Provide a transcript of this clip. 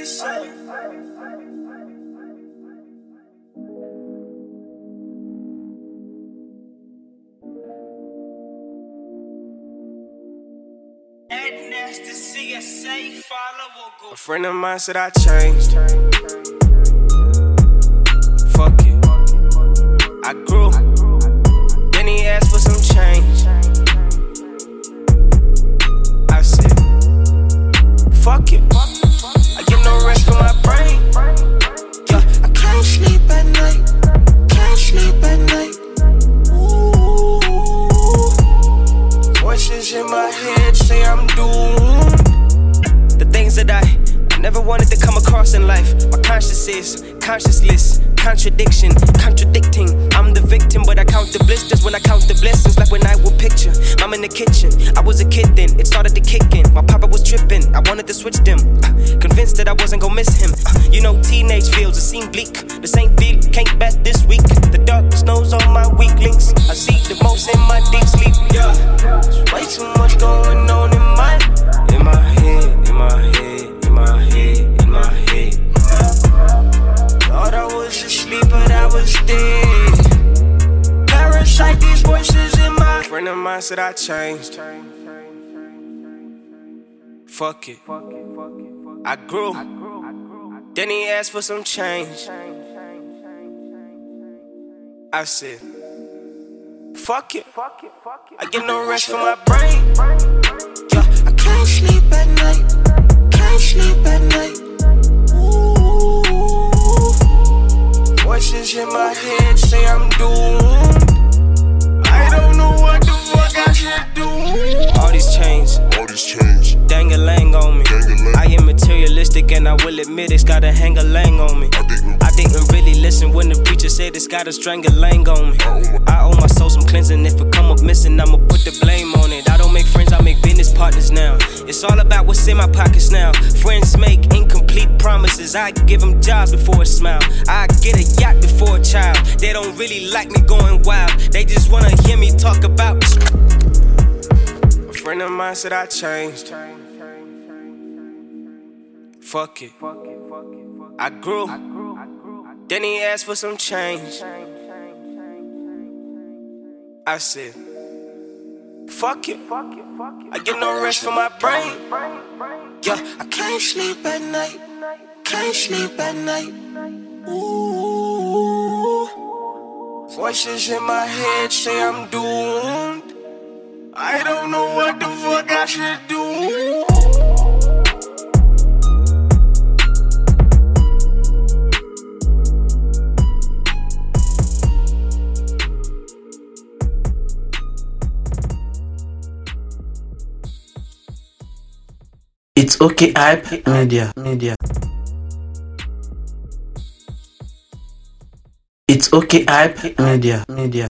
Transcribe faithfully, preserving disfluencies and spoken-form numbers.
say. A friend of mine said I changed. Fuck it, I grew. Then he asked for some change. I said, fuck it, I get no rest for my brain. Yeah, I can't sleep at night, can't sleep at night. Ooh, voices in my head say I'm doomed. The things that I never wanted to come across in life. My conscience is conscienceless, contradiction, contradicting. I'm the victim, but I count the blisters when I count the blessings. Like when I would picture mom in the kitchen. I was a kid then, it started to kick in. My papa was tripping, I wanted to switch them. uh, Convinced that I wasn't gonna miss him. uh, You know teenage feels, it seemed bleak. The same feel, can't bet this week. The darkness knows all my weak links. I see the most in my deep sleep. Yeah, there's way too much going on in my In my head, in my head, in my head, in my head. Thought I was asleep, but I was dead. Parasite, these voices in my. A friend of mine said I changed. Fuck it, I grew. Then he asked for some change. I said, fuck it, I get no rest for my brain. Yeah, I can't sleep at night, can't sleep at night. Ooh, voices in my head say I'm doomed. I don't know what the fuck I should do. All these chains, all these chains, dang-a-lang on me. Dang-a-lang. I am materialistic and I will admit it's got a hang-a-lang on me. I didn't, I didn't really listen when the preacher said it's got a strangle-lang on me. I owe my, I owe my soul some cleansing. If it come up missing, I'ma put the blame on it. I don't make friends, I make business partners now. It's all about what's in my pockets now. Friends make incomplete promises. I give them jobs before a smile. I get a yacht before a child. They don't really like me going wild. They just wanna hear me talk about. A friend of mine said I changed. Fuck it, I grew. Then he asked for some change. I said, fuck it, I get no rest for my brain. Yeah, I can't sleep at night, can't sleep at night. Ooh, voices in my head say I'm doomed. I don't know what the fuck I should do. It's okay, hype media, media. It's okay, hype media, media.